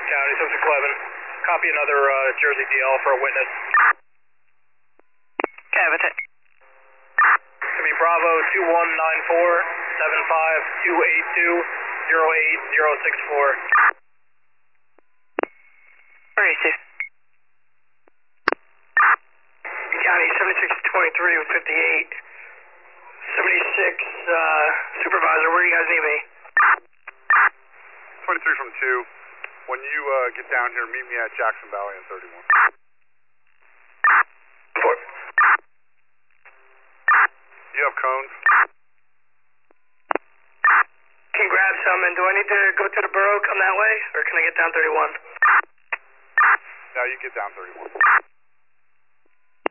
County, 7611. Copy another Jersey DL for a witness. What's it? It's going to be Bravo 2194-75282-08064. Where is he? County 7623 with 58. 76, supervisor, where do you guys need me? 23 from 2. When you get down here, meet me at Jackson Valley in 31. Report. You have cones? Can you grab some, and do I need to go to the borough, come that way, or can I get down 31? Now you get down 31.